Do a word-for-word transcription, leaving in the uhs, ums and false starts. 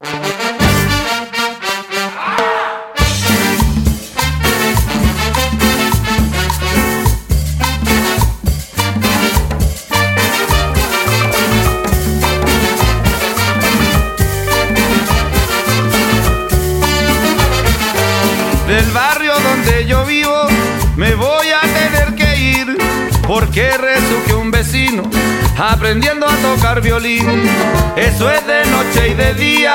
Del barrio donde yo vivo me voy a tener que ir, porque resulta que un vecino aprendiendo a tocar violín. Eso es de noche y de día.